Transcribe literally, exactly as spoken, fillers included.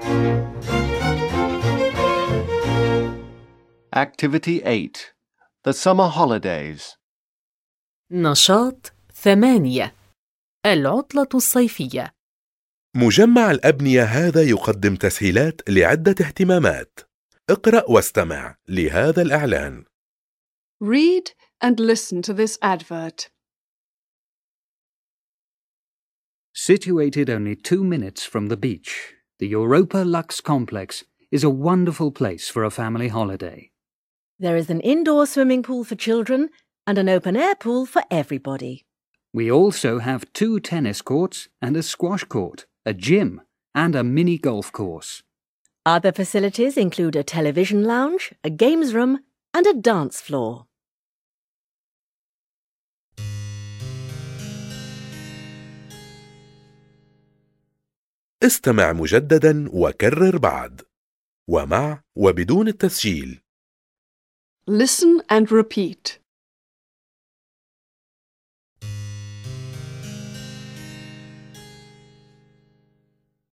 Activity eight. The Summer Holidays. نشاط ثمانية. العطلة الصيفية. مجمع الأبنية هذا يقدم تسهيلات لعدة اهتمامات. اقرأ واستمع لهذا الإعلان. Read and listen to this advert. Situated only two minutes from the beach, the Europa Lux complex is a wonderful place for a family holiday. There is an indoor swimming pool for children and an open-air pool for everybody. We also have two tennis courts and a squash court, a gym, and a mini golf course. Other facilities include a television lounge, a games room, and a dance floor. استمع مجددا وكرر بعد ومع وبدون التسجيل. Listen and repeat.